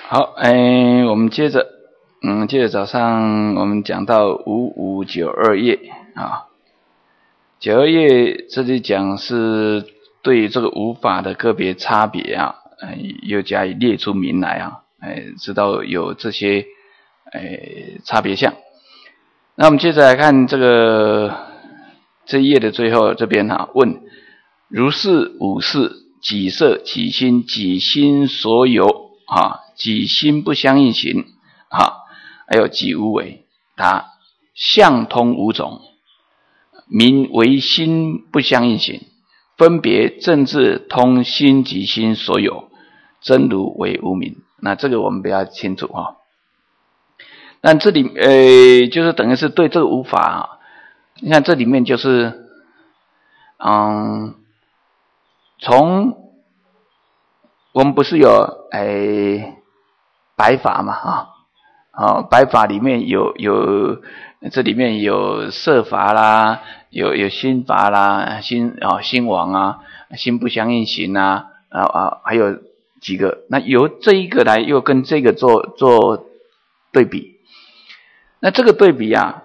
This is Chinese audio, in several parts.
好，我们接着早上我们讲到5592页啊，92页这里讲是对这个五法的个别差别啊，又加以列出名来啊，知道有这些差别项。那我们接着来看这一页的最后这边啊，问如是五事，己色己心，己心所有啊，己心不相应行啊，还有己无为。答：相通五种，名为心不相应行，分别正智通心及心所有，真如为无明。那这个我们比较清楚哈。那这里就是等于是对这个五法啊，你看这里面就是从我们不是有白法嘛白法里面有这里面有色法啦，有心法啦，心王啊，心不相应行啊，还有几个，那由这一个来又跟这个做对比。那这个对比啊，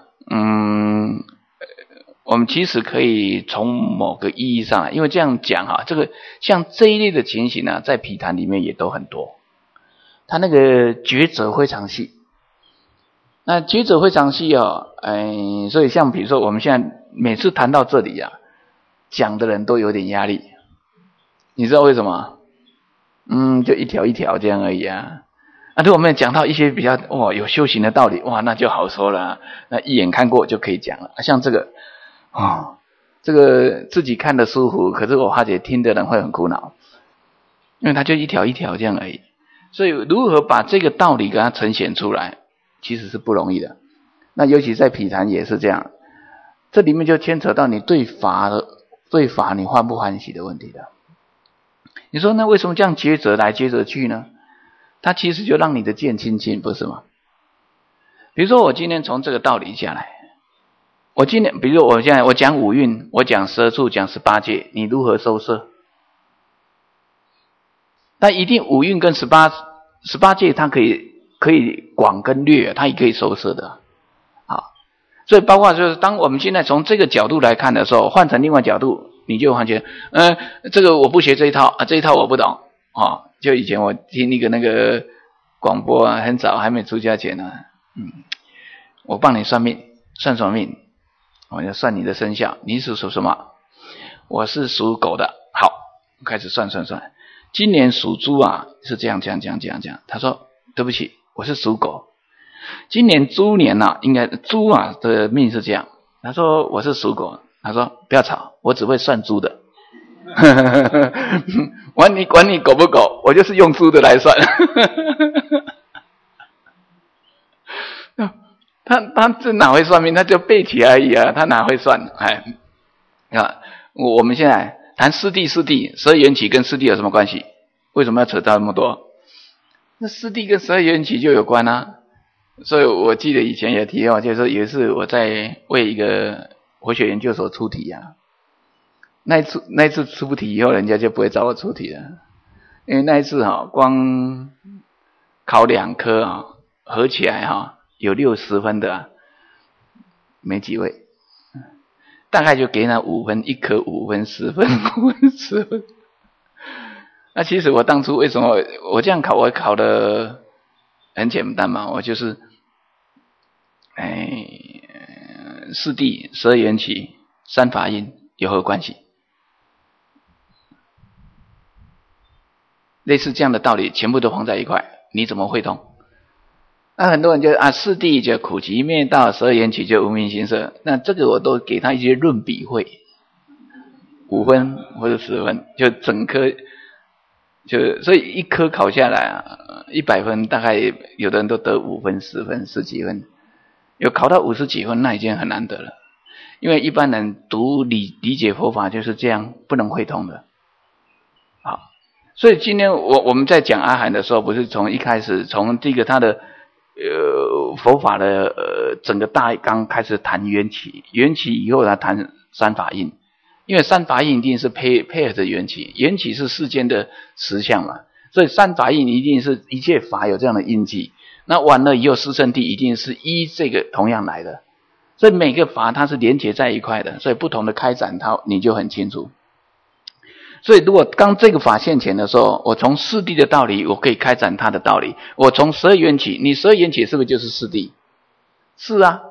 我们其实可以从某个意义上，因为这样讲啊，这个像这一类的情形呢，在毗昙里面也都很多，它那个抉择非常细。那抉择非常细所以像比如说我们现在每次谈到这里啊，讲的人都有点压力，你知道为什么？就一条一条这样而已啊。如果我们讲到一些比较有修行的道理，那就好说了，那一眼看过就可以讲了。像这个这个自己看得舒服，可是我发觉听的人会很苦恼，因为它就一条一条这样而已。所以如何把这个道理给它呈现出来，其实是不容易的。那尤其在毗昙也是这样，这里面就牵扯到你对法你欢不欢喜的问题的。你说那为什么这样抉择来抉择去呢？它其实就让你的见清净，不是吗？比如说我今天从这个道理下来，比如说我现在我讲五蕴，我讲十二处，讲18界，你如何收摄？但一定五蕴跟18界它可以广跟略，它也可以收摄的。好，所以包括就是当我们现在从这个角度来看的时候，换成另外角度，你就发觉这个我不学这一套这一套我不懂就以前我听那个广播啊，很早还没出家前呢，我帮你算命，算什么命？我要算你的生肖，你是属什么？我是属狗的。好，开始算，今年属猪啊，是这样。他说对不起，我是属狗。今年猪年啊，应该猪啊的命是这样。他说我是属狗。他说不要吵，我只会算猪的。管你狗不狗，我就是用猪的来算。他这哪会算命？他就背起而已啊，他哪会算？我们现在谈四谛，12缘起跟四谛有什么关系？为什么要扯到那么多？那四谛跟12缘起就有关啊。所以我记得以前也提就是说有一次我在为一个佛学研究所出题啊，那一次出题以后，人家就不会找我出题了，因为那一次光考2科合起来有60分的没几位，大概就给那5分，1科5分10分5分10分。那其实我当初为什么我这样考，我考的很简单嘛，我就是四谛、12缘起、3法印有何关系？类似这样的道理全部都放在一块，你怎么会通？那很多人就四谛就苦集灭道，12缘起就无明行识，那这个我都给他一些论笔会，5分或者10分，就整科所以一科考下来100分，大概有的人都得5分10分10几分，有考到50几分，那已经很难得了。因为一般人理解佛法就是这样，不能会通的。好，所以今天我们在讲阿含的时候，不是从一开始从这个他的佛法的整个大纲开始谈缘起，缘起以后来谈3法印，因为3法印一定是配合着缘起，缘起是世间的实相嘛， 所以三法印一定是一切法有这样的印记。那完了以后，四圣谛一定是依这个同样来的。所以每个法它是连结在一块的，所以不同的开展它你就很清楚。所以如果当这个法现前的时候，我从四谛的道理我可以开展它的道理。我从十二缘起，你十二缘起是不是就是四谛？是啊。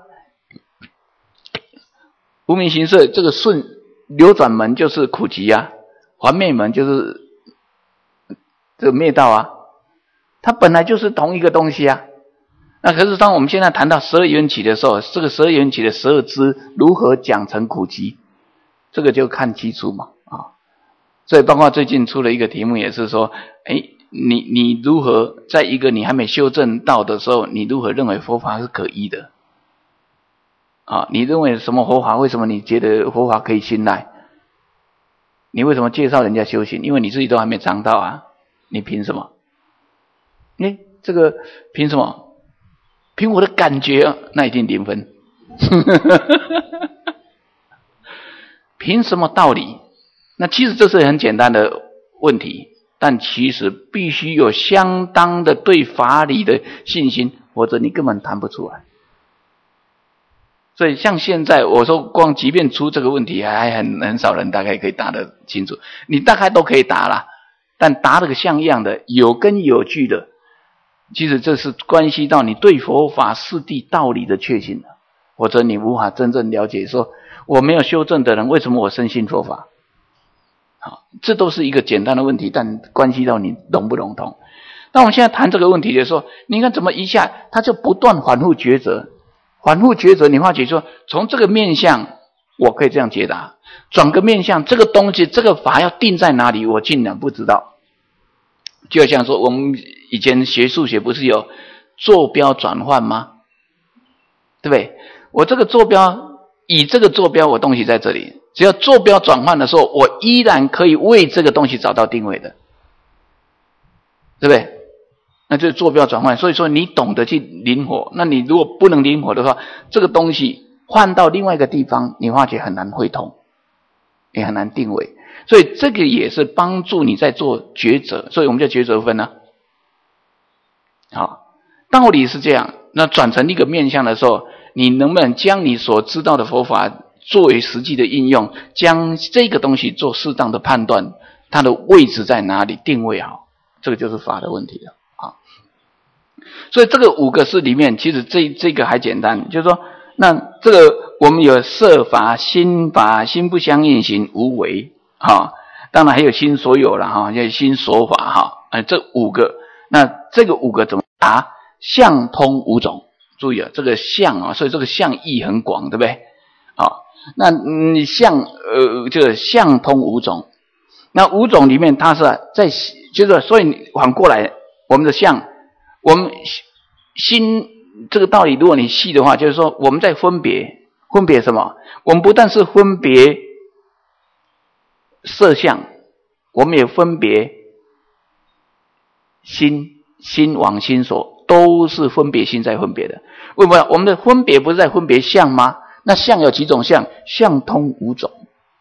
无明行识这个顺流转门就是苦集啊，还灭门就是这个灭道啊，它本来就是同一个东西啊。那可是当我们现在谈到十二缘起的时候，这个十二缘起的12支如何讲成苦集，这个就看基础嘛啊。所以包括最近出了一个题目，也是说，你如何在一个你还没修正到的时候，你如何认为佛法是可依的啊？你认为什么佛法？为什么你觉得佛法可以信赖？你为什么介绍人家修行？因为你自己都还没尝到啊，你凭什么？这个凭什么？凭我的感觉，那一定0分。凭什么道理？那其实这是很简单的问题，但其实必须有相当的对法理的信心，否则你根本谈不出来。所以像现在我说，光即便出这个问题，还很少人大概可以答得清楚。你大概都可以答啦，但答得像样的，有根有据的，其实这是关系到你对佛法四谛道理的确信的，否则你无法真正了解说，我没有修正的人，为什么我深信佛法？好，这都是一个简单的问题，但关系到你笼不笼统。那我们现在谈这个问题的时候，你看怎么一下他就不断反复抉择，反复抉择，你发觉说，从这个面向我可以这样解答，转个面向，这个东西这个法要定在哪里，我竟然不知道。就像说我们以前学数学不是有坐标转换吗？对不对？我这个坐标，以这个坐标我东西在这里，只要坐标转换的时候，我依然可以为这个东西找到定位的，对不对？那就是坐标转换。所以说你懂得去灵活，那你如果不能灵活的话，这个东西换到另外一个地方，你发觉很难会通，也很难定位。所以这个也是帮助你在做抉择，所以我们叫抉择分啊。好，道理是这样，那转成一个面向的时候，你能不能将你所知道的佛法作为实际的应用，将这个东西做适当的判断，它的位置在哪里，定位好，这个就是法的问题了啊。所以这个5个是里面，其实这个还简单，就是说，那这个我们有色法、心法、心不相应行、无为啊，当然还有心所有了哈，叫心所法哈，这5个，那这个5个怎么答？相通5种，注意啊，这个相啊，所以这个相义很广，对不对？好，那你相就是相通5种，那5种里面它是在就是所以你反过来，我们的相，我们心这个道理，如果你细的话，就是说我们在分别什么？我们不但是分别色相，我们也分别心往心所，都是分别心在分别的。为什么？我们的分别不是在分别相吗？那相有几种相？相通5种，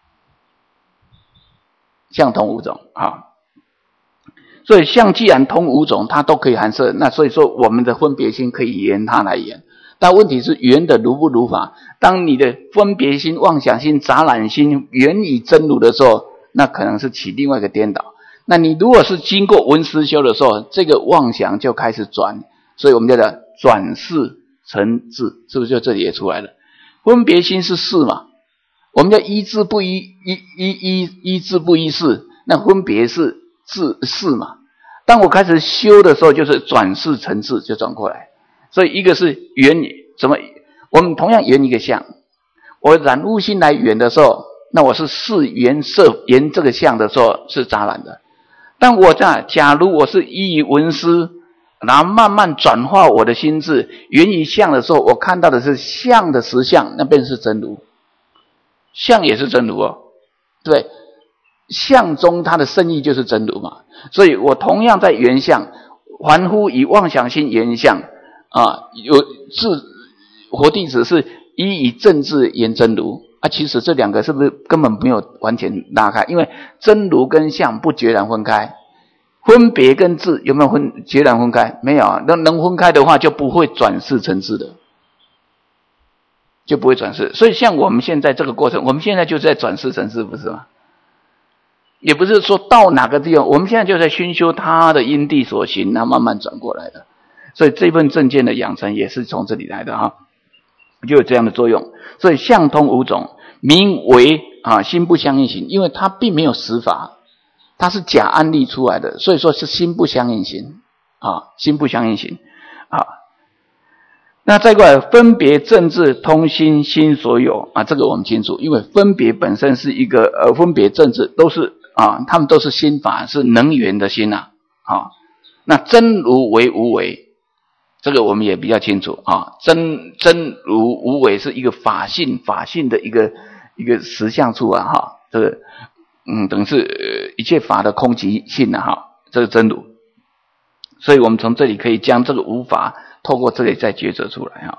相通5种啊。所以相既然通5种，它都可以含摄，那所以说我们的分别心可以沿它来沿。但问题是缘的如不如法？当你的分别心、妄想心、杂染心缘以真如的时候，那可能是起另外一个颠倒。那你如果是经过闻思修的时候，这个妄想就开始转，所以我们叫做转识成智，是不是就这里也出来了？分别心是识嘛，我们叫依智不依智不依识，那分别是识嘛。当我开始修的时候，就是转识成智，就转过来。所以一个是缘，怎么我们同样缘一个相，我染污心来缘的时候，那我是识缘色缘这个相的时候是杂染的。但我假如我是依于闻思，然后慢慢转化我的心智，缘于相的时候，我看到的是相的实相，那便是真如。相也是真如哦，对，相中它的深意就是真如嘛。所以我同样在缘相，凡夫以妄想心缘相啊，佛弟子是依以正智言真如啊。其实这2个是不是根本没有完全拉开？因为真如跟相不决然分开， 分别跟智有没有截然分开？没有啊。能分开的话，就不会转世成智的，就不会转世。所以像我们现在这个过程，我们现在就是在转世成智，不是吗？也不是说到哪个地方，我们现在就在熏修他的因地所行，那慢慢转过来的。所以这份正见的养成也是从这里来的哈，就有这样的作用。所以相通五种，名为心不相应行，因为它并没有实法，它是假案例出来的，所以说是心不相应行心不相应行那再过来分别正智通心心所有这个我们清楚，因为分别本身是一个分别正智都是他们都是心法，是能源的心那真如为无为，这个我们也比较清楚真如无为是一个法性的一个实相处这个等于是一切法的空寂性这个真如。所以我们从这里可以将这个无法透过这里再抉择出来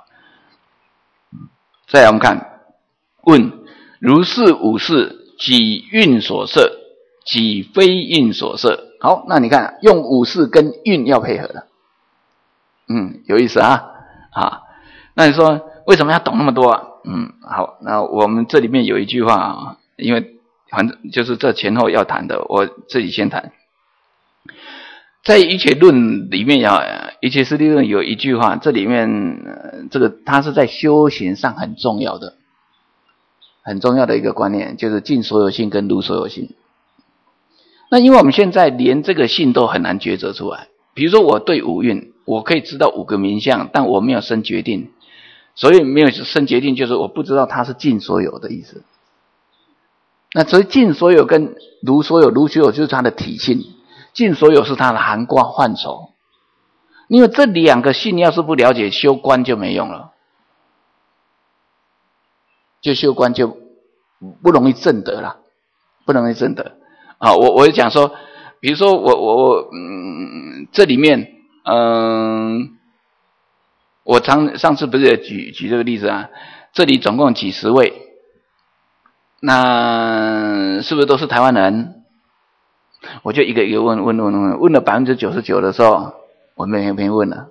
再来我们看问如是五事，几蕴所摄，几非蕴所摄。好，那你看用五事跟蕴要配合的，有意思那你说为什么要懂那么多好，那我们这里面有一句话因为反正就是这前后要谈的，我这里先谈。在一切论里面一切师地论有一句话，这里面这个它是在修行上很重要的一个观念，就是尽所有性跟如所有性。那因为我们现在连这个性都很难抉择出来，比如说我对五蕴，我可以知道五个名相，但我没有生决定，所以没有生决定就是我不知道它是尽所有的意思。那所以尽所有跟如所有就是它的体性，尽所有是它的涵括范畴。因为这两个性要是不了解，修观就没用了，就修观就不容易证得了，不容易证得我就讲说，比如说我这里面我上次不是也举这个例子这里总共几十位，那是不是都是台湾人？我就一个一个问了 99% 的时候，我没问了。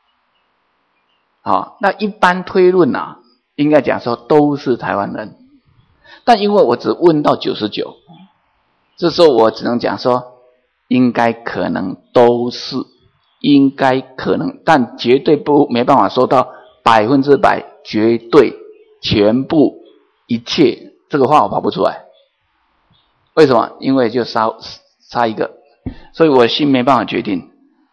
那一般推论应该讲说都是台湾人，但因为我只问到99%，这时候我只能讲说应该可能都是，应该可能，但绝对没办法说到100%绝对全部一切，这个话我跑不出来。为什么？因为就差一个，所以我心没办法决定。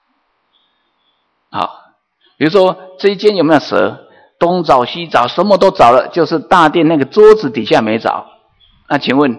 比如说这一间有没有蛇，东找西找，什么都找了，就是大殿那个桌子底下没找。那请问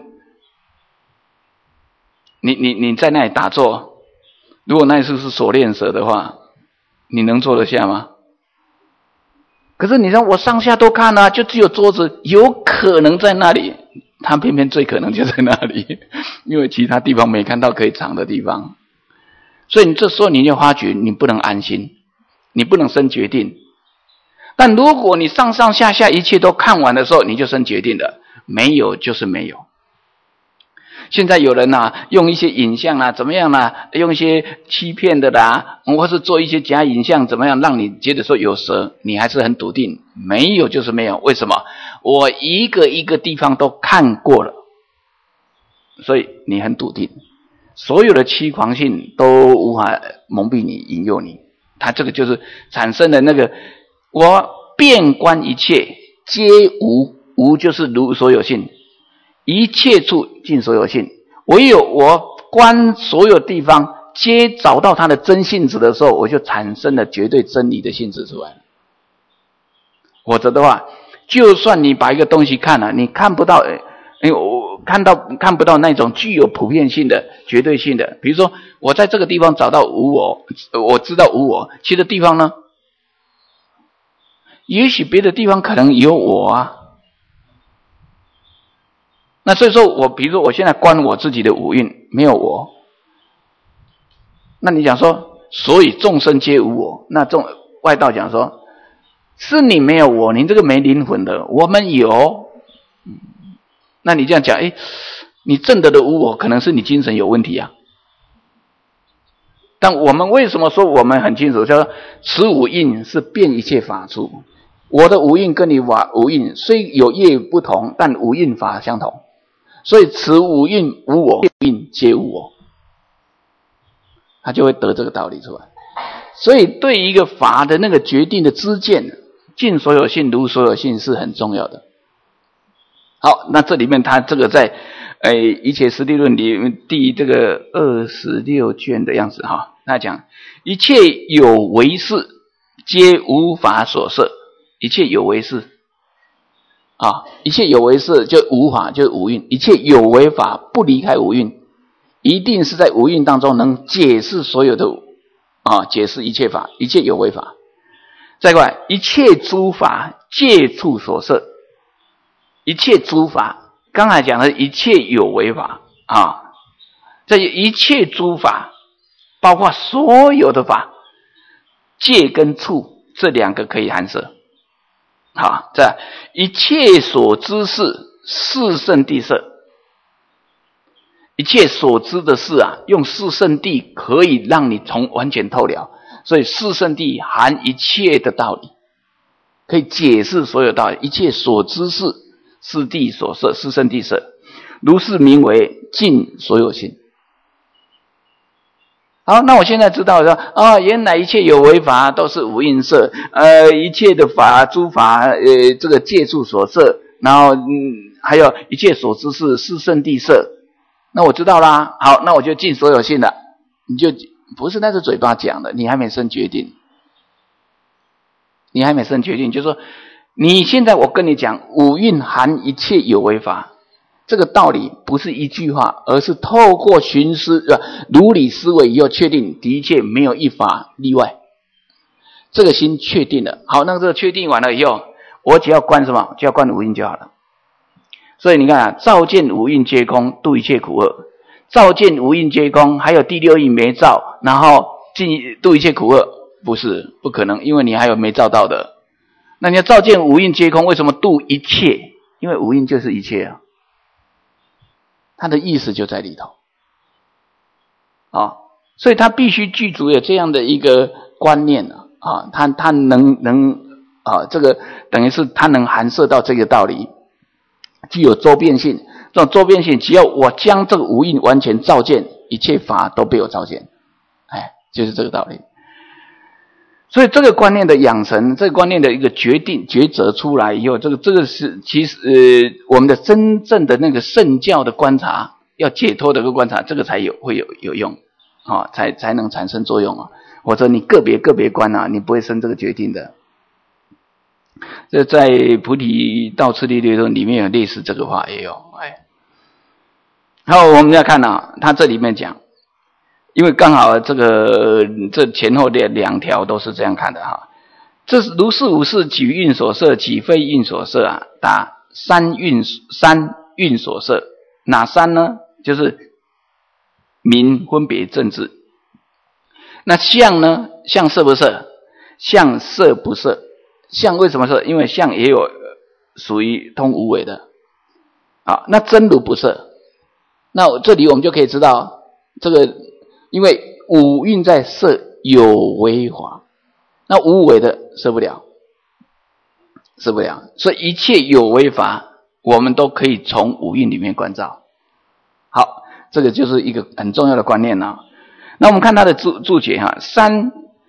你在那里打坐，如果那次是锁链蛇的话，你能坐得下吗？可是你说我上下都看了就只有桌子有可能在那里，它偏偏最可能就在那里，因为其他地方没看到可以藏的地方。所以你这时候你就发觉你不能安心，你不能生决定。但如果你上上下下一切都看完的时候，你就生决定了，没有就是没有。现在有人用一些影像怎么样用一些欺骗的或是做一些假影像怎么样让你觉得说有蛇，你还是很笃定，没有就是没有。为什么？我一个一个地方都看过了，所以你很笃定，所有的欺狂性都无法蒙蔽你引诱你。它这个就是产生了那个我遍观一切皆无，无就是如所有性，一切处尽所有性，唯有我观所有地方皆找到它的真性质的时候，我就产生了绝对真理的性质出来了。否则的话，就算你把一个东西看了，你看不到我看不到那种具有普遍性的绝对性的。比如说我在这个地方找到无我，我知道无我，其他地方呢，也许别的地方可能有我那所以说比如说我现在观我自己的五蕴没有我，那你讲说所以众生皆无我，那外道讲说是你没有我，你这个没灵魂的，我们有。那你这样讲你证得的无我可能是你精神有问题但我们为什么说我们很清楚，叫此五蕴是变一切法出？我的五蕴跟你五蕴虽有业不同，但五蕴法相同。所以此五蕴无我，蕴皆无我，他就会得这个道理出来。所以对一个法的那个决定的知见，尽所有性如所有性是很重要的。好，那这里面他这个在一切实地论里面第这个26卷的样子哈，他讲一切有为事皆无法所摄，一切有为事啊，一切有为事就无法，就是五蕴，一切有为法不离开五蕴，一定是在五蕴当中能解释所有的解释一切法，一切有为法。再过来，一切诸法借处所摄，一切诸法，刚才讲的一切有为法啊，这一切诸法，包括所有的法，借跟处这两个可以含摄。好，这一切所知事，四圣谛摄。一切所知的事啊，用四圣谛可以让你完全透了。所以四圣谛含一切的道理，可以解释所有道理。一切所知事，四谛所摄，四圣谛摄，如是名为尽所有性。好，那我现在知道说原来一切有为法都是无印摄，一切的法诸法这个借处所摄，然后还有一切所知是四圣谛摄。那我知道啦，好，那我就尽所有性了。你就不是那是嘴巴讲的，你还没生决定，你还没生决定，就是说你现在我跟你讲五蕴含一切有为法。这个道理不是一句话，而是透过寻思如理思维以后确定的确没有一法例外，这个心确定了。好，那这个确定完了以后，我只要观什么？就要观五蕴就好了。所以你看啊，照见五蕴皆空，度一切苦厄。照见五蕴皆空，还有第六印没照，然后度一切苦厄，不是，不可能，因为你还有没照到的。那你要照见五蕴皆空，为什么度一切？因为五蕴就是一切啊。它的意思就在里头所以他必须具足有这样的一个观念他能这个等于是他能含摄到这个道理，具有周遍性。这种周遍性，只要我将这个无印完全照见，一切法都被我照见，就是这个道理。所以这个观念的养成，这个观念的一个决定抉择出来以后，这个是其实我们的真正的那个圣教的观察，要解脱的一个观察，这个才会有用才能产生作用或者你个别观你不会生这个决定的。这在菩提道次第略论里面有类似这个话也有然后我们要看他这里面讲，因为刚好这前后的两条都是这样看的这是如是无事，几蕴所摄，几非蕴所摄答三蕴所摄。哪三呢？就是名分别正智。那相呢？相摄不摄？相摄不摄。相为什么摄？因为相也有属于通无为的那真如不摄。那这里我们就可以知道这个，因为五蕴在摄有为法，那无为的摄不了，所以一切有为法我们都可以从五蕴里面观照。好，这个就是一个很重要的观念那我们看他的注解三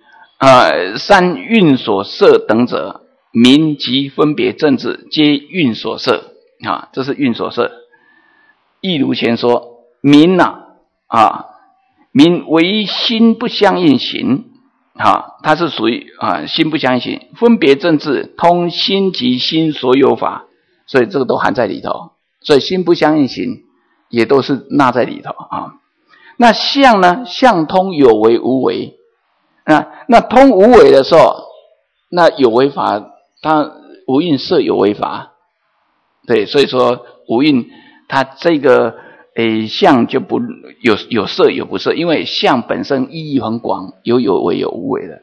蕴所摄等者，名及分别正智，皆蕴所摄这是蕴所摄。亦如前说，名名为心不相应行它是属于心不相应行。分别正智通心及心所有法，所以这个都含在里头。所以心不相应行也都是纳在里头那相呢？相通有为无为那通无为的时候，那有为法它无蕴摄有为法，对，所以说无蕴它这个相就不有摄有不摄，因为相本身意义很广，有为有无为的。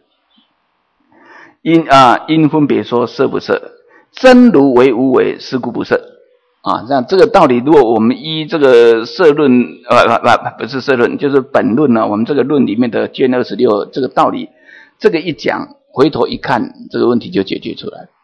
因分别说摄不摄，真如为无为，是故不摄啊，像这个道理，如果我们依这个社论，不是社论，就是本论呢，我们这个论里面的卷26这个道理，这个一讲，回头一看，这个问题就解决出来了。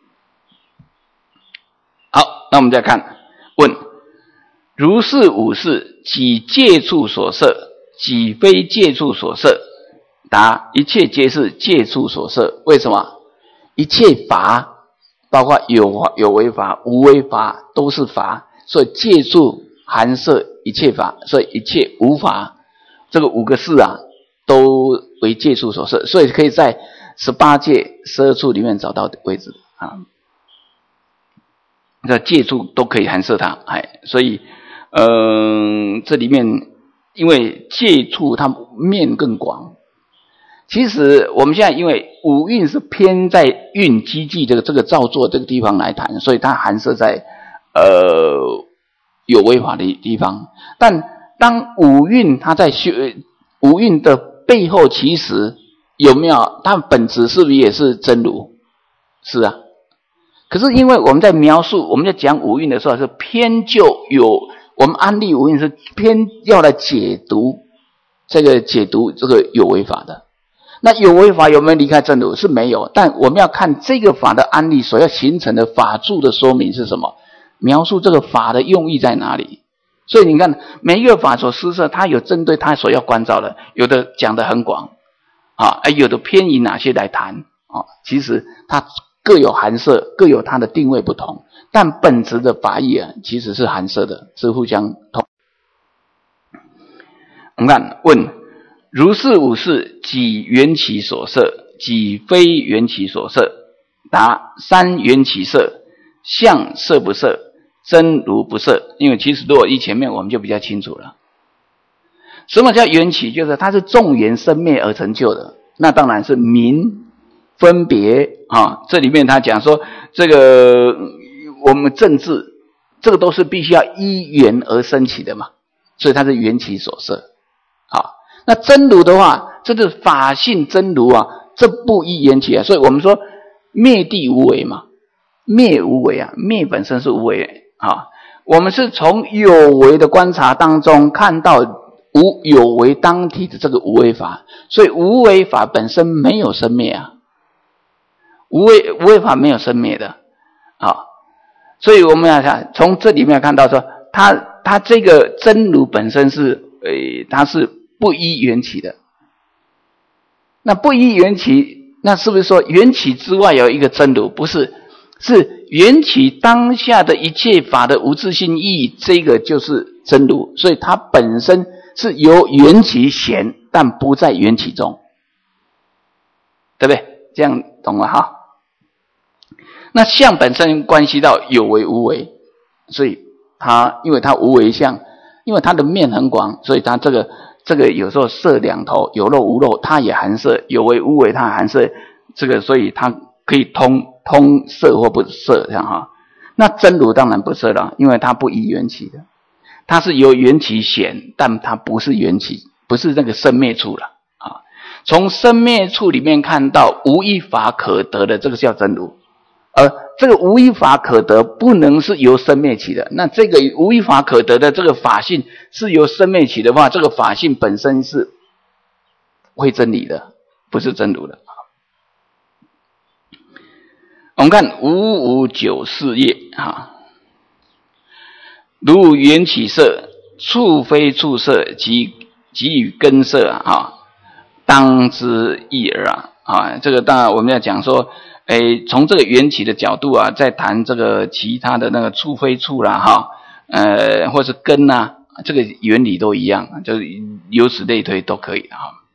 好，那我们再看，问：如是五事，几界处所设，几非界处所设？答：一切皆是界处所设。为什么？一切法，包括有为法、无为法，都是法，所以界处含摄一切法，所以一切无法，这个五个事啊，都为界处所设，所以可以在18界12处里面找到的位置啊。这界处都可以含摄它，所以这里面因为界处它面更广。其实我们现在因为五蕴是偏在蕴机具这个造作这个地方来谈，所以它含摄在有为法的地方。但当五蕴它在五蕴的背后，其实有没有它本质是不是也是真如？是啊。可是因为我们在描述，我们在讲五蕴的时候，是偏就有我们安立五蕴是偏要来解读这个有为法的。那有为法有没有离开真如？是没有，但我们要看这个法的安立所要形成的法住的说明是什么，描述这个法的用意在哪里。所以你看每一个法所施设，它有针对它所要关照的，有的讲得很广有的偏移哪些来谈其实它各有含摄，各有它的定位不同，但本质的法义其实是含摄的，是互相同。我们看问：如是五事，几缘起所设，几非缘起所设？答：三缘起设，相摄不摄，真如不摄。因为其实如果依前面我们就比较清楚了。什么叫缘起？就是它是众缘生灭而成就的，那当然是名分别这里面他讲说这个我们政治这个都是必须要依缘而生起的嘛，所以它是缘起所设。那真如的话，这是法性真如这不依缘起所以我们说灭地无为嘛，灭无为灭本身是无为我们是从有为的观察当中看到有为当体的这个无为法，所以无为法本身没有生灭无为法没有生灭的所以我们要看从这里面看到说它这个真如本身是它是不依缘起的。那不依缘起，那是不是说缘起之外有一个真如？不是，是缘起当下的一切法的无自性意义，这个就是真如。所以它本身是由缘起显，但不在缘起中，对不对？这样懂了那相本身关系到有为无为，所以因为它无为相，因为它的面很广，所以它这个有时候摄两头，有漏无漏，它也含摄；有为无为，它含摄。这个所以它可以通摄或不摄这样那真如当然不摄了，因为它不依缘起的，它是由缘起显，但它不是缘起，不是那个生灭处了从生灭处里面看到无一法可得的，这个叫真如。而这个无一法可得不能是由生灭起的，那这个无一法可得的这个法性是由生灭起的话，这个法性本身是会真理的，不是真如的。我们看559页如缘起色，处非处色，即与根色当之一耳这个当然我们要讲说从这个缘起的角度再谈这个其他的那个处非处啦或是根这个原理都一样，就是由此类推都可以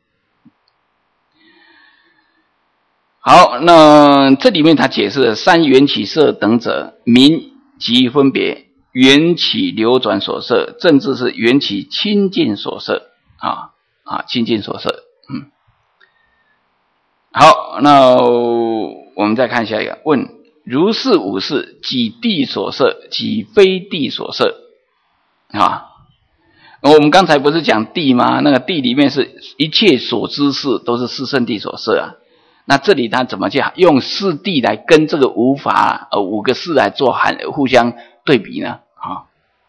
好，那这里面他解释了三缘起色等者，名即分别，缘起流转所摄，正字是缘起清净所摄清净所摄好，那我们再看下一个问：如是五事，几地所摄，几非地所摄我们刚才不是讲地吗？那个地里面是一切所知事都是四圣谛所摄那这里他怎么讲？用四谛来跟这个无法五个事来做互相对比呢？啊，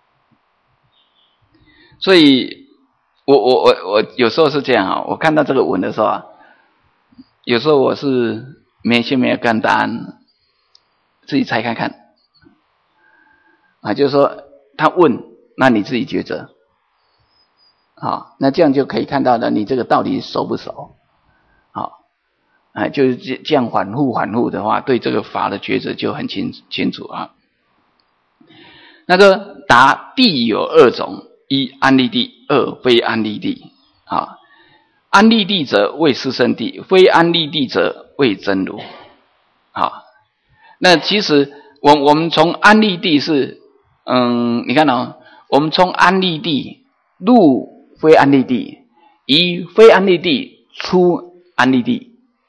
所以我有时候是这样啊，我看到这个文的时候啊，有时候我是先没有看答案，自己猜看看啊，就是说他问，那你自己抉择。好，那这样就可以看到了，你这个到底熟不熟？好，就是这样反复的话，对这个法的抉择就很清楚啊。那个答地有二种：一安立地，二非安立地。啊，安立地者谓四圣谛，非安立地者谓真如。好，那其实我们从安立地是，你看哦，我们从安立地入非安立地，以非安立地出安立地。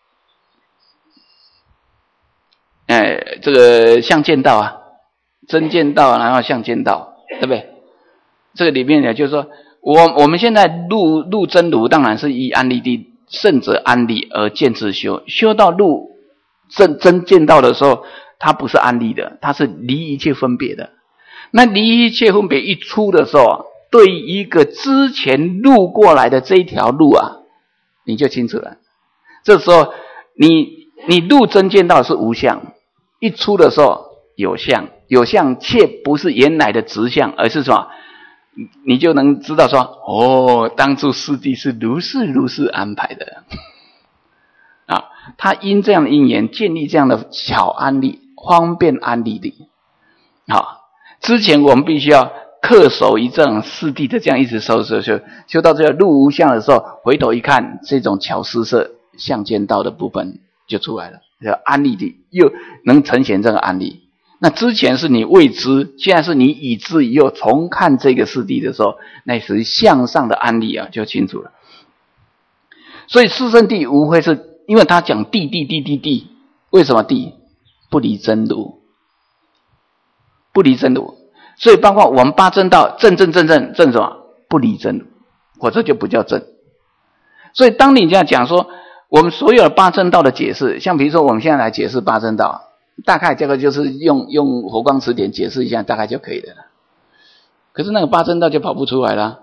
这个相见道啊，真见道，然后相见道，对不对？这个里面呢，就是说，我们现在入真如，当然是依安立地，圣者安立而见之修，修到入真见道的时候，它不是安立的，它是离一切分别的。那离一切分别一出的时候，对于一个之前路过来的这一条路啊，你就清楚了。这时候你入真见道是无相，一出的时候有相，有相却不是原来的直相，而是什么？你就能知道说，哦，当初师弟是如是安排的啊。他因这样的因缘建立这样的小安立，方便安立的。好，之前我们必须要恪守于这种师弟的这样一直修到这个入无相的时候，回头一看，这种巧施设相见道的部分就出来了，叫安立的，又能呈现这个安立。那之前是你未知，现在是你已知以后重看这个师弟的时候，那属于向上的安立啊，就清楚了。所以四圣谛无非是因为他讲谛，为什么谛？不离真如，不离真如。所以包括我们八正道正什么？不离真如，否则就不叫正。所以当你这样讲说，我们所有的八正道的解释，像比如说我们现在来解释八正道，大概这个就是用佛光词典解释一下，大概就可以了。可是那个八正道就跑不出来了。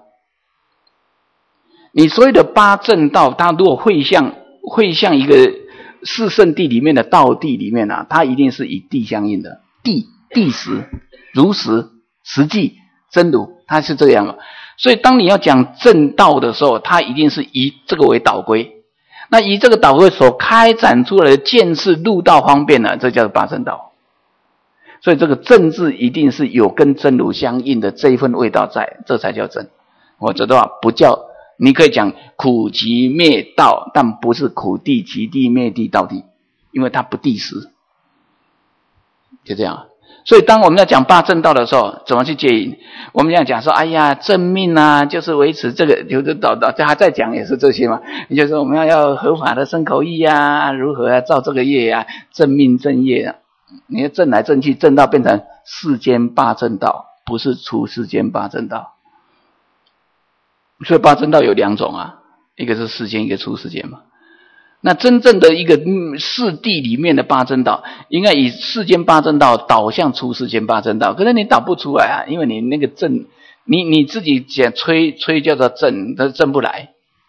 你所有的八正道，它如果会向一个四圣谛里面的道谛里面啊，它一定是以谛相应的，谛实、如实、实际、真如，它是这样的。所以当你要讲正道的时候，它一定是以这个为导归。那以这个导归所开展出来的见识入道方便呢，这叫做八正道。所以这个正字一定是有跟真如相应的这一份味道在，这才叫正。否则的话不叫，你可以讲苦集灭道，但不是苦谛集谛灭谛道谛，因为它不谛实。就这样。所以当我们在讲八正道的时候，怎么去接引？我们要讲说，哎呀，正命啊，就是维持这个，就是还在讲也是这些嘛。也就是说我们要合法的身口意啊，如何造这个业啊，正命正业啊。你要正来正去，正道变成世间八正道，不是出世间八正道。所以八正道有两种啊，一个是世间，一个出世间嘛。那真正的一个四谛里面的八正道，应该以世间八正道导向出世间八正道，可是你导不出来啊，因为你那个正，你自己讲吹叫做正，它正不来。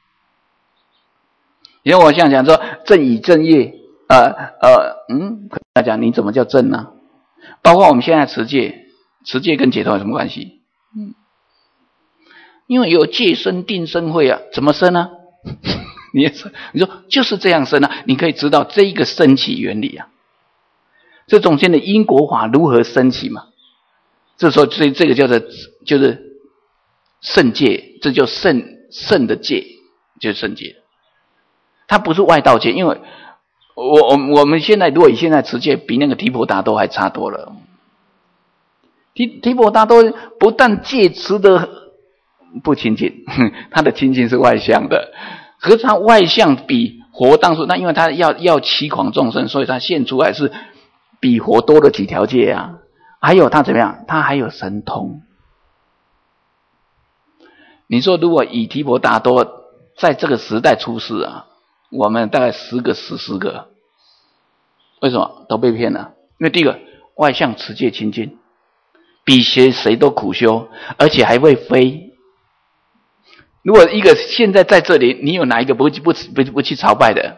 因为我想讲说正以正业，大家你怎么叫正呢？包括我们现在持戒跟解脱有什么关系？因为有戒生定生慧啊，怎么生呢？你说就是这样生啊，你可以知道这一个升起原理啊，这中间的因果法如何升起嘛？这时候这个叫做就是圣戒，这叫圣的戒，就是圣戒，它不是外道戒，因为我们现在如果以现在持戒，比那个提婆达多还差多了。提婆达多不但戒持的不清净，他的清净是外向的。可是他外向比佛当初，那因为他要欺诳众生，所以他现出来是比佛多了几条戒啊。还有他怎么样？他还有神通。你说如果以提婆达多在这个时代出世啊，我们大概10个死10个，为什么都被骗了？因为第一个外向持戒清净， 比谁都苦修，而且还会飞。如果一个现在在这里，你有哪一个不去朝拜的？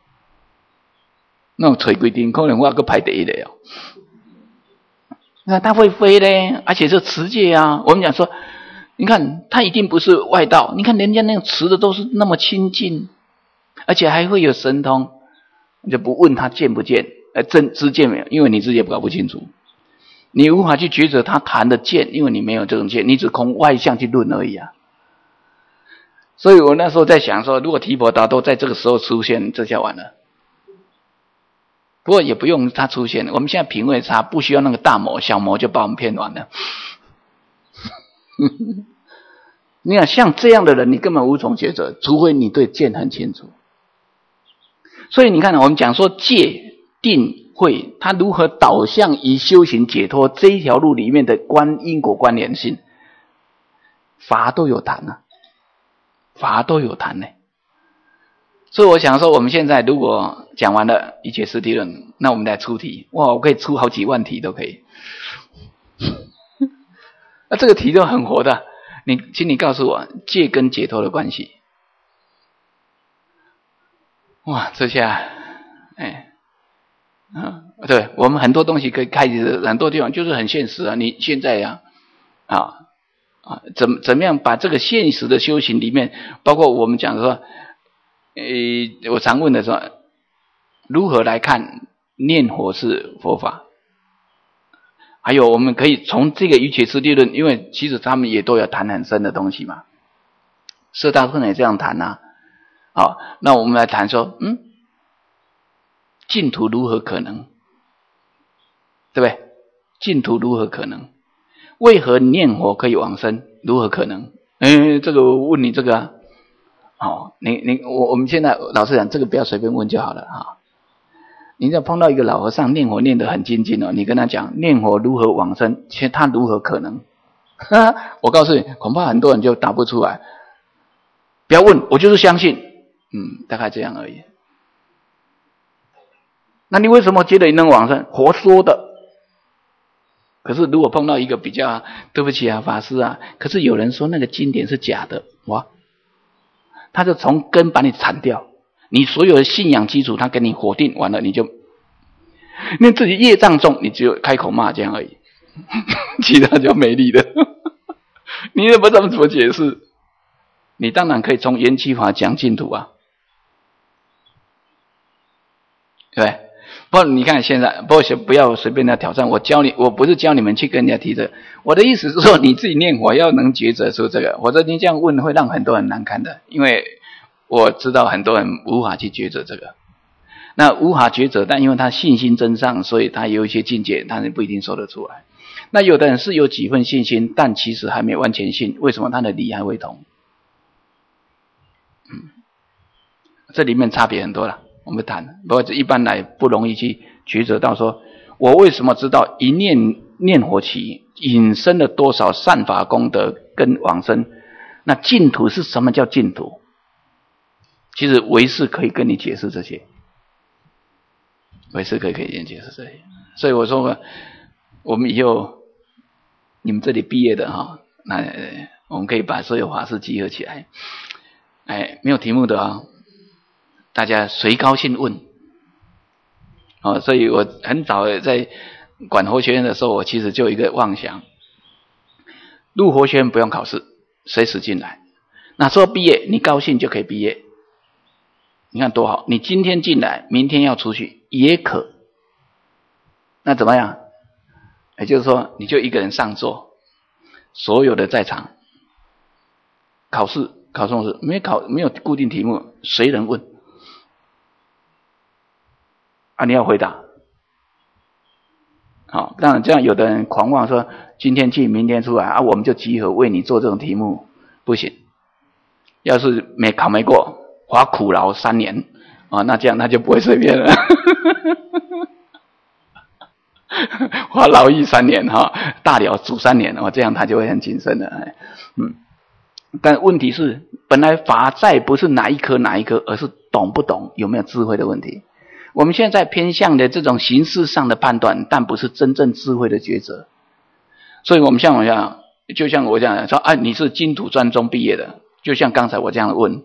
那种吹规定可能我个排第一的哦。那它会飞呢，而且是持戒啊。我们讲说，你看它一定不是外道，你看人家那个持的都是那么清净，而且还会有神通，你就不问他见不见，知见没有？因为你自己也搞不清楚，你无法去抉择他谈的见，因为你没有这种见，你只空外相去论而已啊。所以我那时候在想说，如果提婆达多在这个时候出现，这下完了。不过也不用他出现，我们现在品位差，不需要那个大魔小魔就把我们骗完了。你看像这样的人，你根本无从抉择，除非你对见很清楚。所以你看，我们讲说戒定慧，它如何导向于修行解脱这一条路里面的因果关联性，法都有谈啊，法都有谈呢。所以我想说，我们现在如果讲完了一切实体论，那我们来出题。哇，我可以出好几万题都可以。那这个题都很活的，请你告诉我戒跟解脱的关系。哇，这下，对，我们很多东西可以开始，很多地方就是很现实啊。你现在呀，怎么样把这个现实的修行里面，包括我们讲说。我常问的说，如何来看念佛是佛法？还有我们可以从这个瑜伽师地论，因为其实他们也都有谈很深的东西嘛。释大圣也这样谈啊。好，那我们来谈说，净土如何可能？对不对？净土如何可能？为何念佛可以往生？如何可能？这个我问你这个啊。我们现在老实讲，这个不要随便问就好了哈。你要碰到一个老和尚念佛念得很精进哦，你跟他讲念佛如何往生，其实他如何可能？我告诉你，恐怕很多人就答不出来。不要问，我就是相信，大概这样而已。那你为什么觉得你能往生？佛说的。可是如果碰到一个比较，对不起啊，法师啊，可是有人说那个经典是假的，哇！他就从根把你铲掉，你所有的信仰基础他给你否定完了，你就那自己业障重，你只有开口骂这样而已，其他就没力了。你也不知道怎么解释，你当然可以从缘起法讲净土啊，对。不过你看现在，不要随便的挑战。我不是教你们去跟人家提这个。我的意思是说，你自己念佛要能抉择出这个。否则你这样问会让很多人难堪的，因为我知道很多人无法去抉择这个。那无法抉择，但因为他信心增上，所以他有一些境界，他不一定说得出来。那有的人是有几分信心，但其实还没完全信。为什么他的理还未通？这里面差别很多了。我们谈，不过一般来不容易去抉择到说，我为什么知道一念佛起引生了多少善法功德跟往生？那净土是什么叫净土？其实唯识可以跟你解释这些，唯识可以跟你解释这些。所以我说，我们以后你们这里毕业的哈，那我们可以把所有法师集合起来，没有题目的啊。大家随高兴问，所以我很早在管佛学院的时候，我其实就有一个妄想，入佛学院不用考试，随时进来。那时候毕业，你高兴就可以毕业，你看多好！你今天进来，明天要出去也可。那怎么样？也就是说，你就一个人上座，所有的在场，考试没有固定题目，随人问。你要回答。好，当然这样有的人狂妄说今天去明天出来我们就集合为你做这种题目，不行。要是考没过，花苦劳3年那这样他就不会随便了。花劳役3年大了煮3年这样他就会很谨慎的。但问题是，本来法在不是哪一科，而是懂不懂，有没有智慧的问题。我们现在偏向的这种形式上的判断，但不是真正智慧的抉择。 所以我们像我讲，就像我讲说啊，你是金土专中毕业的，就像刚才我这样问，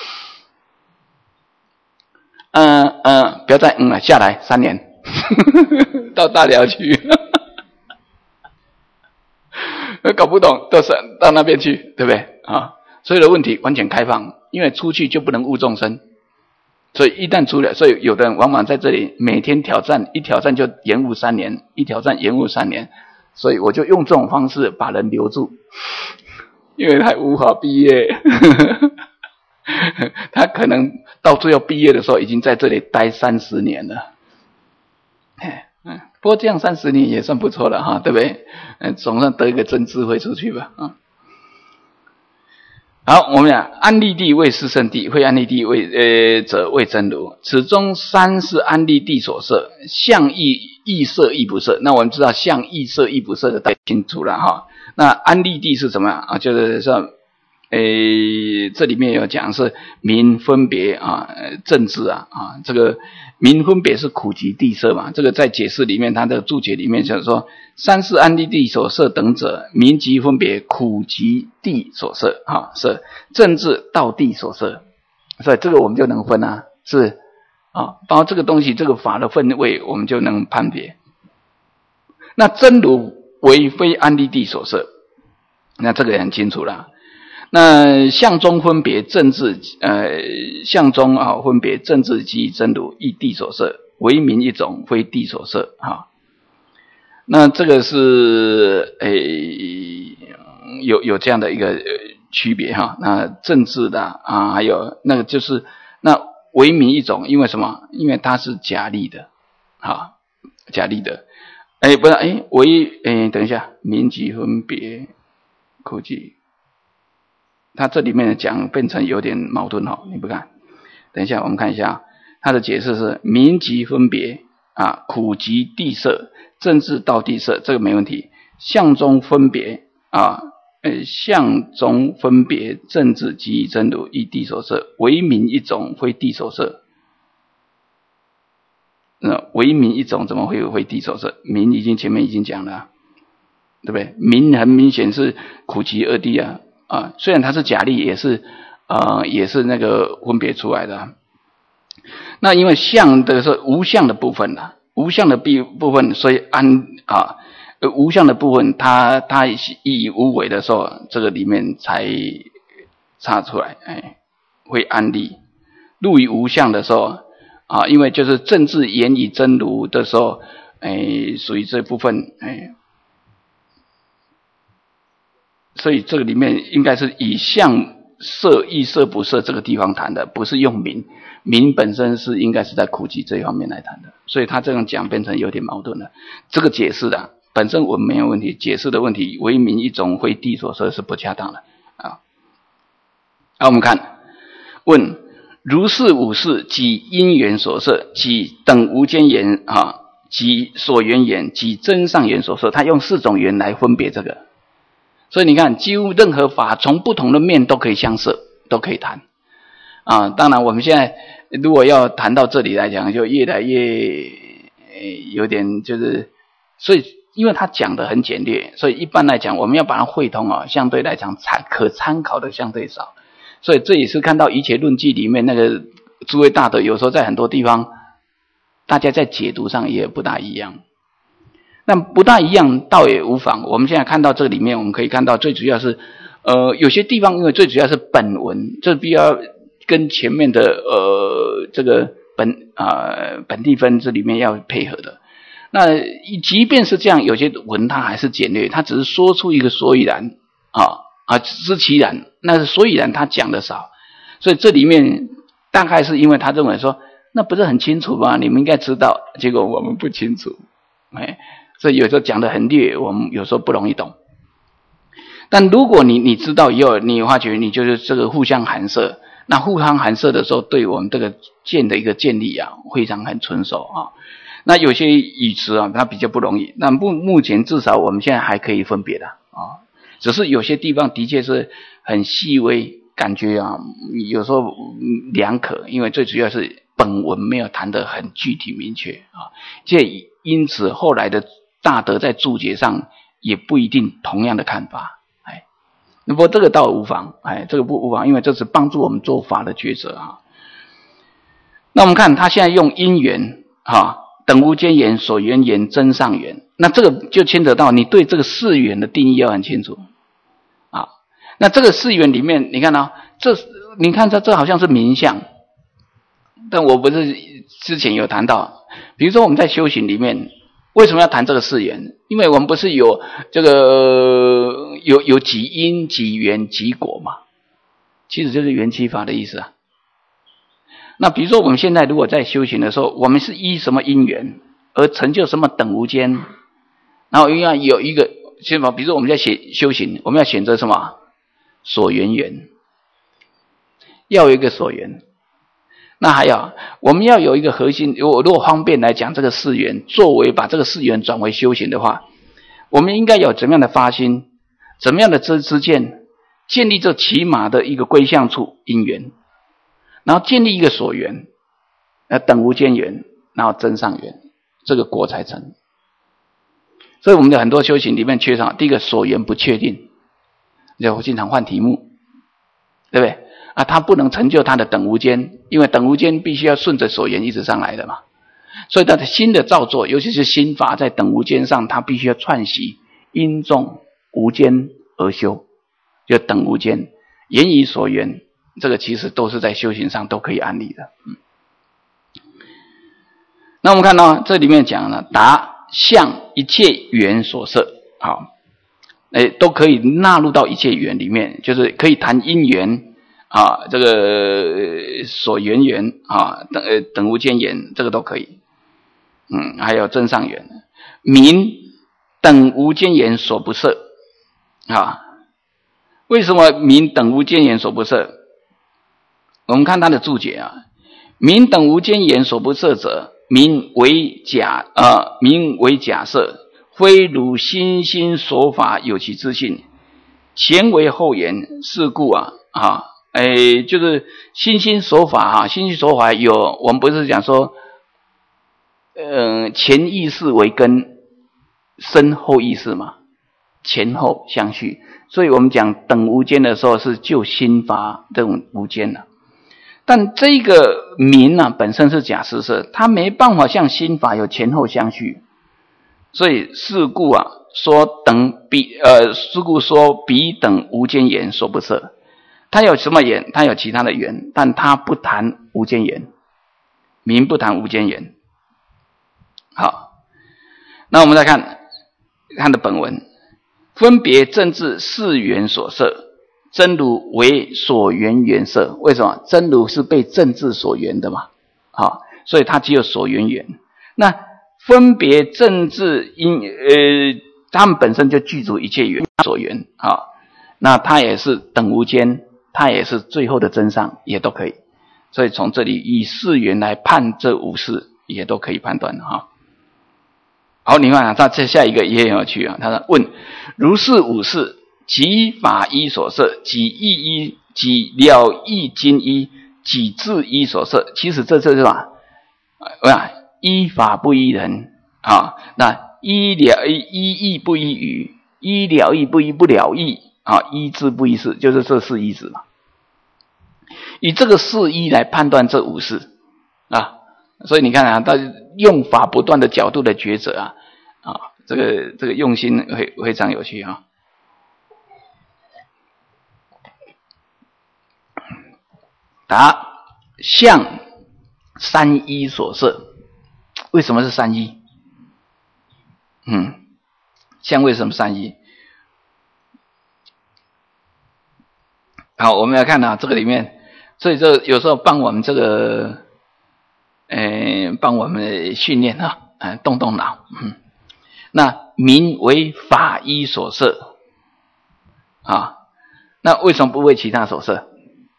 不要再了，下来3年，到大寮去，搞不懂到那边去，对不对啊？所有的问题完全开放，因为出去就不能误众生，所以一旦出来，所以有的人往往在这里每天挑战，一挑战就延误3年，一挑战延误3年，所以我就用这种方式把人留住，因为他无法毕业，他可能到最后毕业的时候已经在这里待30年了。不过这样30年也算不错了哈，对不对？总算得一个真智慧出去吧。好，我们讲安立地为四圣地，会安立地为者为真如。此中3是安立地所设，相亦色亦不设。那我们知道相亦色亦不设的太清楚了哈。那安立地是什么啊？就是说，这里面有讲是名分别啊，政治啊，这个名分别是苦集地设嘛。这个在解释里面，它的注解里面就是说，3是安立地所设等者，名集分别苦集地所设啊，是政治道地所设。所以这个我们就能分啊，是啊，包括这个东西，这个法的分位，我们就能判别。那真如为非安立地所设，那这个也很清楚了。那相中分别政治，相中啊分别政治及真如亦地所设，为名一种，非地所设哈。那这个是有这样的一个区别哈。那政治的啊，还有那个就是那为名一种，因为什么？因为它是假立的，哈，假立的。不是等一下，名及分别苦集。他这里面的讲变成有点矛盾哈，你不看？等一下我们看一下，他的解释是名集分别啊，苦集地设，政治道地设，这个没问题。相中分别啊，相中分别政治及真如亦地所设，为名一种，非地所设。为名一种怎么会有非地所设？名前面已经讲了，对不对？名很明显是苦集二谛啊。虽然它是假立，也是那个分别出来的。那因为相的是无相的部分啦，无相的部分，所以无相的部分，它以无为的时候，这个里面才插出来，会安立。入于无相的时候因为就是政治言以真如的时候，属于这部分，所以这个里面应该是以相摄亦摄不摄这个地方谈的，不是用名。名本身是应该是在苦集这一方面来谈的，所以他这样讲变成有点矛盾了。这个解释的本身我们没有问题，解释的问题为名一种，非地所设是不恰当的啊。我们看问如是五事，即因缘所设，即等无间缘即所缘缘，即真上缘所设，他用4种缘来分别这个。所以你看，几乎任何法从不同的面都可以相摄，都可以谈当然我们现在如果要谈到这里来讲，就越来越有点就是，所以因为他讲的很简略，所以一般来讲我们要把它汇通相对来讲可参考的相对少。所以这也是看到《瑜伽论记》里面那个诸位大德有时候在很多地方大家在解读上也不大一样。那不大一样倒也无妨，我们现在看到这里面我们可以看到最主要是有些地方因为最主要是本文，这必要跟前面的这个本地分这里面要配合的。那即便是这样，有些文它还是简略，它只是说出一个所以然知其然，那是所以然他讲的少，所以这里面大概是因为他认为说那不是很清楚吗？你们应该知道，结果我们不清楚，所以有时候讲得很略，我们有时候不容易懂。但如果你知道以后，你发觉你就是这个互相含摄，那互相含摄的时候，对我们这个见的一个建立非常很纯熟那有些语词它比较不容易，那目前至少我们现在还可以分别的只是有些地方的确是很细微，感觉有时候两可，因为最主要是本文没有谈得很具体明确因此后来的大德在注解上也不一定同样的看法。不过这个倒无妨，这个不无妨，因为这是帮助我们做法的抉择啊。那我们看他现在用因缘等无间缘、所缘缘、真上缘，那这个就牵扯到你对这个四缘的定义要很清楚啊。那这个四缘里面，你看你看这好像是名相，但我不是之前有谈到，比如说我们在修行里面为什么要谈这个四缘？因为我们不是有这个有几因几缘几果嘛，其实就是缘起法的意思啊。那比如说我们现在如果在修行的时候，我们是依什么因缘而成就什么等无间，然后要有一个比如说我们在修行，我们要选择什么所缘缘，要有一个所缘。那还有我们要有一个核心，如果方便来讲这个四缘，作为把这个四缘转为修行的话，我们应该有怎么样的发心，怎么样的知见，建立这起码的一个归向处因缘，然后建立一个所缘，等无间缘，然后真上缘，这个果才成。所以我们的很多修行里面缺少第一个所缘不确定，就经常换题目，对不对啊？他不能成就他的等无间，因为等无间必须要顺着所缘一直上来的嘛。所以他的新的造作，尤其是心法在等无间上，他必须要串习因众无间而修，就等无间言以所缘，这个其实都是在修行上都可以安立的。那我们看到这里面讲了，达向一切缘所摄，好，都可以纳入到一切缘里面，就是可以谈因缘这个所缘缘等无间缘，这个都可以。还有真上缘，名等无间缘所不摄为什么名等无间缘所不摄？我们看他的注解名等无间缘所不摄者，名为假设，非如心心所法有其自性，前为后言，是故就是心心所法心心所法有，我们不是讲说前意识为根，身后意识嘛，前后相续，所以我们讲等无间的时候是就心法这种无间的。但这个名本身是假施设，它没办法像心法有前后相续，所以是故说是故说彼等无间缘所不摄。它有什么缘？它有其他的缘，但它不谈无间缘，名不谈无间缘。好，那我们再看它的本文，分别正治四缘所摄，真如为所缘缘摄。为什么？真如是被正治所缘的嘛，所以它只有所缘缘。那分别正治他们本身就具足一切缘所缘那它也是等无间，它也是最后的真上，也都可以。所以从这里以四缘来判这五事，也都可以判断好，你看他这下一个也很有趣他说问如是五事，即法依所摄，即义依，即了义经依，即智依所摄。其实这是什么？依法不依人那依义不依语，依了义不依不了义依智不依事，就是这四依止嘛。以这个四依来判断这五事所以你看他用法不断的角度的抉择这个用心会非常有趣答向三依所摄。为什么是三依？向为什么三依？好，我们来看这个里面，所以这有时候帮我们这个帮我们训练动动脑那名为法依所摄那为什么不为其他所摄？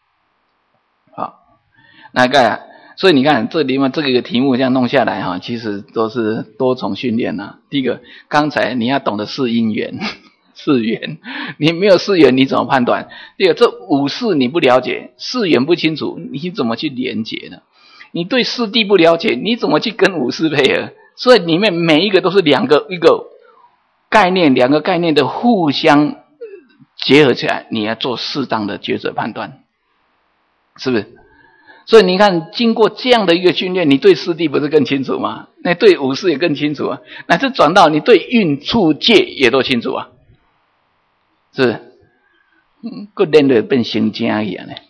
所以你看这里面这个题目这样弄下来其实都是多重训练第一个，刚才你要懂得四因缘四缘，你没有四缘你怎么判断？第二个，这五事你不了解，四缘不清楚，你怎么去连结呢？你对四谛不了解，你怎么去跟五事配合？所以里面每一个都是一个概念，两个概念的互相结合起来，你要做适当的抉择判断，是不是？所以你看，经过这样的一个训练，你对四谛不是更清楚吗？那对五识也更清楚啊，乃至转到你对运处界也都清楚啊，是不是？个练的变成精一样的，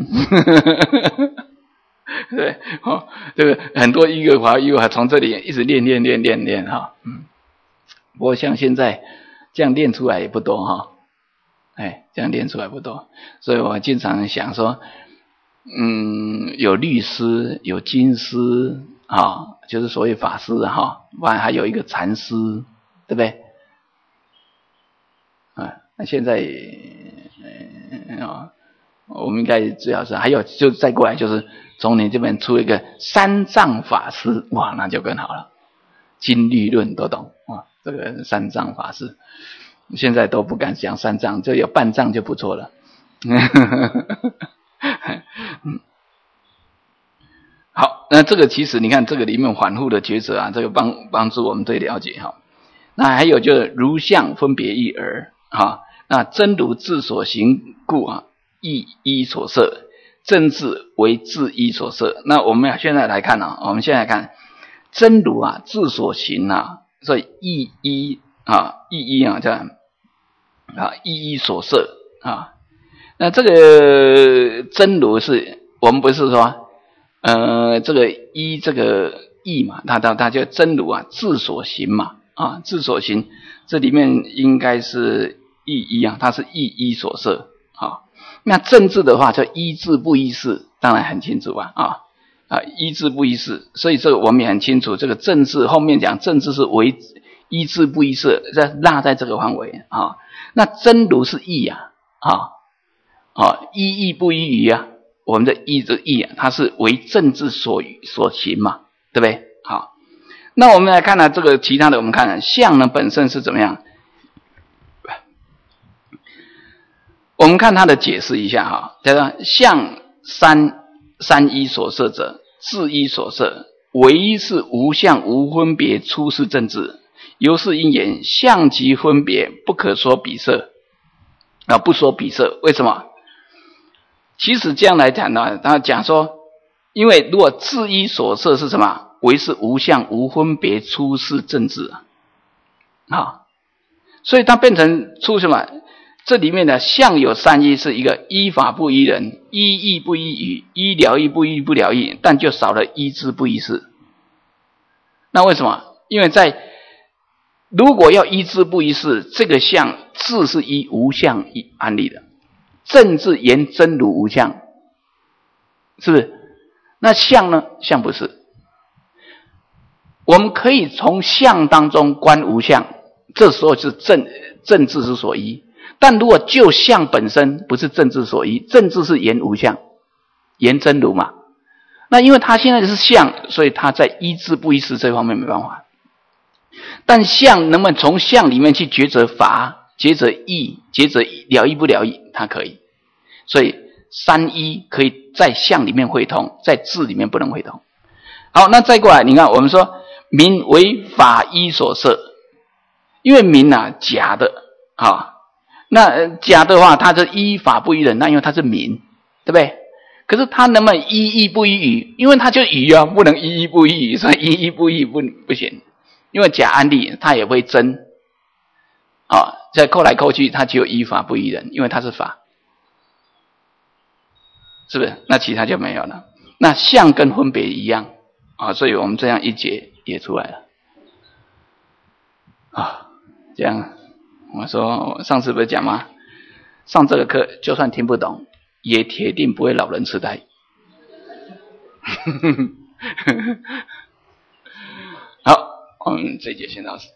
对，这个很多一个法从这里一直练哈，不过像现在这样练出来也不多哈，这样练出来不多，所以我经常想说，有律师，有经师啊，就是所谓法师哈，不然还有一个禅师，对不对？那现在我们应该最好是还有就再过来就是从你这边出一个三藏法师，哇，那就更好了，经律论都懂啊，这个三藏法师现在都不敢讲三藏，就有半藏就不错了。好，那这个其实你看这个里面反复的抉择啊，这个帮助我们对了解哈。那还有就是如相分别一而那真如自所行故亦依所摄，正智为自依所摄。那我们现在来看我们现在看真如自所行所以亦依这样亦依所摄那这个真如是我们不是说这个依这个义嘛，它就真如自所行嘛自所行，这里面应该是亦依它是亦依所摄那正智的话叫依智不依事，当然很清楚依智不依事，所以这个我们也很清楚，这个正智后面讲正智是为依智不依事，落在这个范围那真如是义依义不依于我们的依这义它是为正智所行嘛，对不对？好，那我们来看这个其他的，我们看相呢本身是怎么样？我们看它的解释一下叫做相三依所摄者，自依所摄，唯一是无相无分别出世正智，由是因言相即分别不可说比摄不说比摄，为什么？其实这样来讲呢，他讲说，因为如果自依所摄是什么？唯是无相无分别出世正智所以它变成出什么？这里面的相有三依，是一个依法不依人，依义不依语，依了义不依不了义，但就少了依智不依事。那为什么？因为如果要依智不依事，这个相智是依无相安立的，正智言真如无相，是不是？那相呢？相不是。我们可以从相当中观无相，这时候是正智之所依。但如果就相本身不是正智所依，正智是言无相，言真如嘛。那因为他现在是相，所以他在依智不依事这方面没办法。但相能不能从相里面去抉择法、抉择义、抉择了义不了义，他可以。所以三依可以在相里面会通，在智里面不能会通。好，那再过来，你看我们说名为法依所摄，因为名假的那假的话，它是依法不依人，那因为它是名，对不对？可是它能不能依义不依语？因为它就语不能依义不依语，所以依义不依不行。因为假安立它也会真再扣来扣去，它只有依法不依人，因为它是法，是不是？那其他就没有了。那相跟分别一样所以我们这样一解也出来了这样。我说上次不是讲吗？上这个课就算听不懂，也铁定不会老人痴呆。好，我们这一节先到此。